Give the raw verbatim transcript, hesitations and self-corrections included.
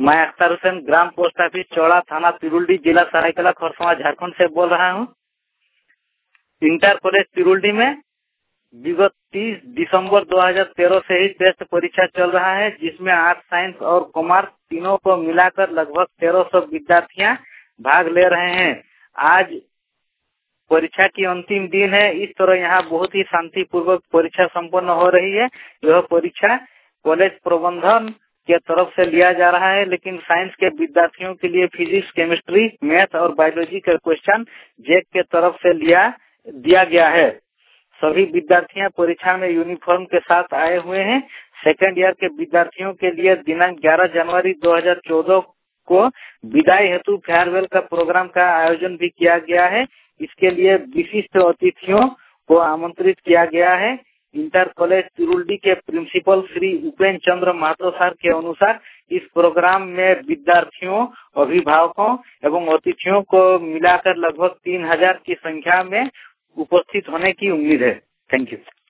मैं अख्तर हुसैन, ग्राम post office Chaura, थाना तिरुल्डी, जिला सरायकेला खरसावां, झारखंड से बोल रहा हूँ। इंटर कॉलेज तिरुल्डी में विगत तीस दिसंबर दो हज़ार तेरह से ही टेस्ट परीक्षा चल रहा है, जिसमें आर्ट, साइंस और कॉमर्स तीनों को मिलाकर लगभग तेरह सौ विद्यार्थियां भाग ले रहे हैं। आज परीक्षा की अंतिम दिन है। इस तरह यहाँ बहुत ही शांतिपूर्वक परीक्षा संपन्न हो रही है। यह परीक्षा कॉलेज प्रबंधन के तरफ से लिया जा रहा है, लेकिन साइंस के विद्यार्थियों के लिए फिजिक्स, केमिस्ट्री, मैथ और बायोलॉजी के क्वेश्चन जेक के तरफ से लिया दिया गया है। सभी विद्यार्थियां परीक्षा में यूनिफॉर्म के साथ आए हुए हैं। सेकेंड ईयर के विद्यार्थियों के लिए दिनांक ग्यारह जनवरी दो हज़ार चौदह को विदाई हेतु फेयरवेल का प्रोग्राम का आयोजन भी किया गया है। इसके लिए विशिष्ट अतिथियों को आमंत्रित किया गया है। इंटर कॉलेज तिरुल्डी के प्रिंसिपल श्री उपेन्द्र चंद्र महतो सर के अनुसार इस प्रोग्राम में विद्यार्थियों, अभिभावकों एवं अतिथियों को मिलाकर लगभग तीन हजार की संख्या में उपस्थित होने की उम्मीद है। Thank you.